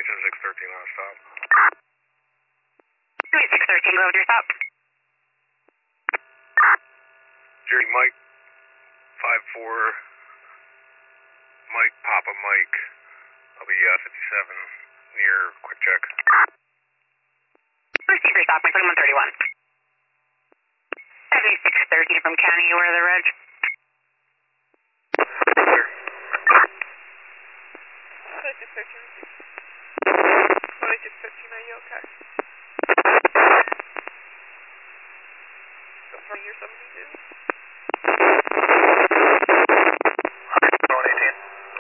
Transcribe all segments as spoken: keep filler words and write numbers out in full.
seventy-six thirteen on a stop. seventy-six thirteen, go over to your stop. Jerry Mike, five four, Mike, Papa Mike, I'll be uh, fifty-seven, near Quick Check. Proceed for your stop, Mike twenty-one thirty-one. seventy-six thirteen from County, you are the reg? Clear. seventy-six thirteen. seventy-six thirteen, are you okay? Confirm you're seventy-two. one eighteen.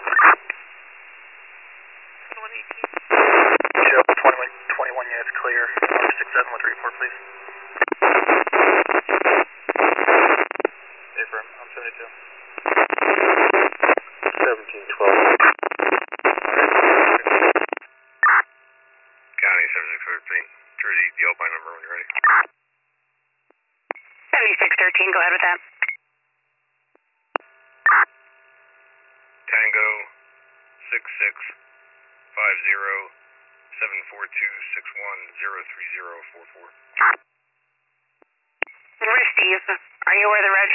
one eighteen. Show twenty-one, twenty-one units clear. six seven one three four, please. Affirm, I'm seventy-two. seventeen twelve. County seventy-six thirteen. Jersey, the Alpine number when you're ready. seventy-six thirteen, go ahead with that. Tango six six five zero seven four two six one zero three zero four four. Where's Steve? Are you aware of the reg?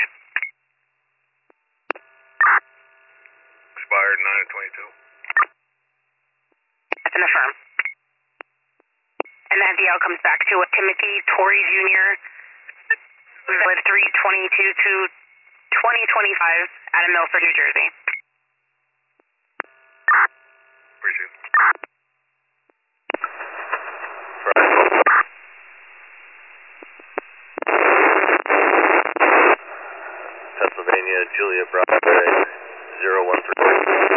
Expired nine of twenty-two. That's an affirm. And that D L comes back to Timothy Torrey Junior with three twenty-two to twenty twenty-five out of Milford, New Jersey. Appreciate it. Pennsylvania, Julia Bravo, zero one three.